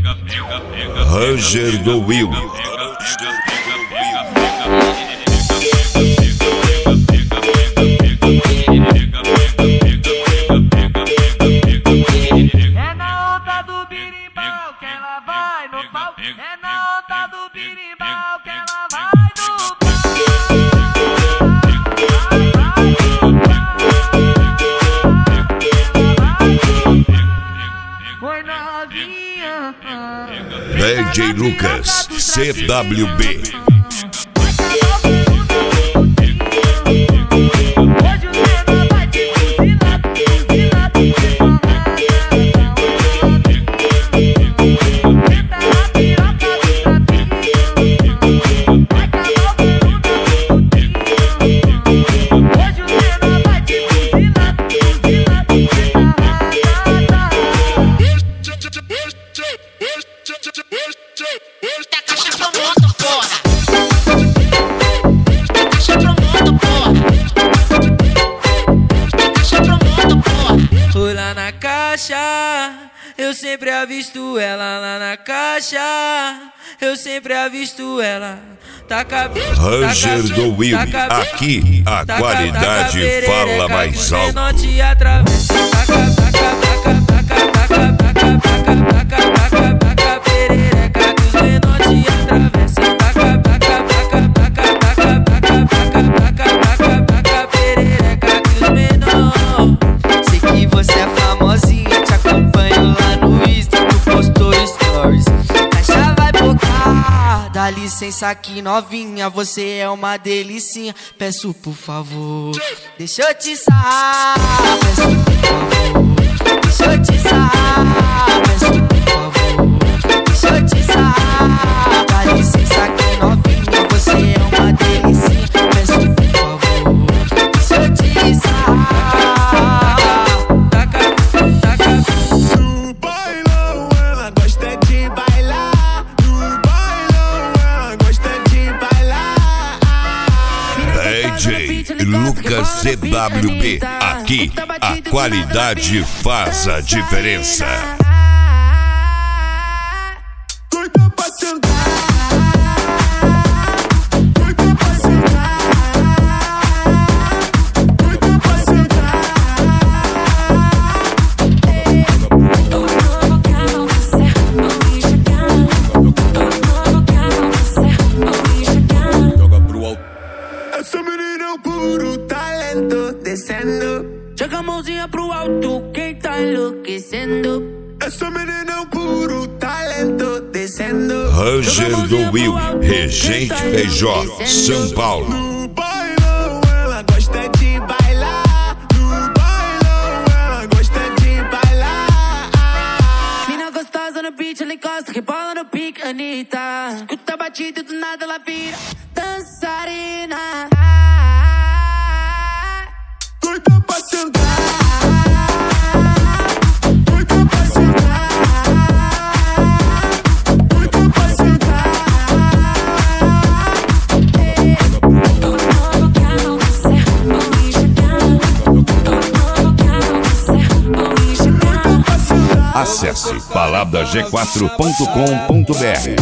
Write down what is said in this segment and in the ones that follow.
Ranger do Will. É na onda do birimbau que ela vai no pau. É na onda do birimbau que ela vai no pau. Foi novinha. DJ Lucas, CWB. Fui lá na caixa, eu sempre avisto ela lá na caixa. Eu sempre avisto ela. Ranger do Will, aqui a qualidade fala mais alto. Não te atravessa. Perereca dos menor te atravessa. Perereca dos menor. Sei que você é famosinha, te acompanho lá no Insta, tu postou stories. Caixa vai bocar, dá licença aqui novinha, você é uma delicinha. Peço por favor, deixa eu te sarrar. Peço por favor, deixa eu te sarrar. Peço por favor, deixa eu te sarrar. Dá licença aqui novinha, você é uma delicinha. Peço por favor, deixa eu te sarrar. No bailão ela gosta de bailar. No bailão ela gosta de bailar. DJ Lucas CWB, aqui a qualidade faz a diferença. Doida pra sentar. Essa menina é um puro talento, descendo. Joga a mãozinha pro alto, quem tá enlouquecendo. Essa menina é um puro talento, descendo. Ranger do Will, Regente PJ, São Paulo. No bailão ela gosta de bailar. No bailão ela gosta de bailar. Mina gostosa no beat, ela encosta, rebola no pique, Anitta. Escuta a batida e do nada ela vira dançarina. Doida pra sentar. Doida pra sentar. Doida pra sentar. Acesse palabrag4.com.br.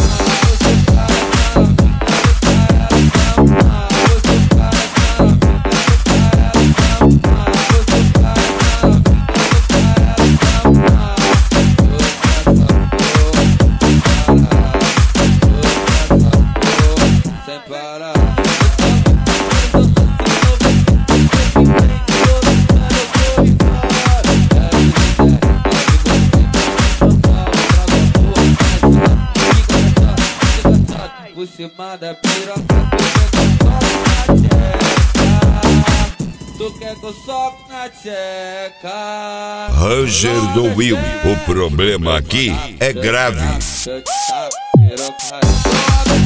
Por cima da piroca, tu quer que eu soque na tcheca. Ranger do Will, o problema aqui é grave. Piroca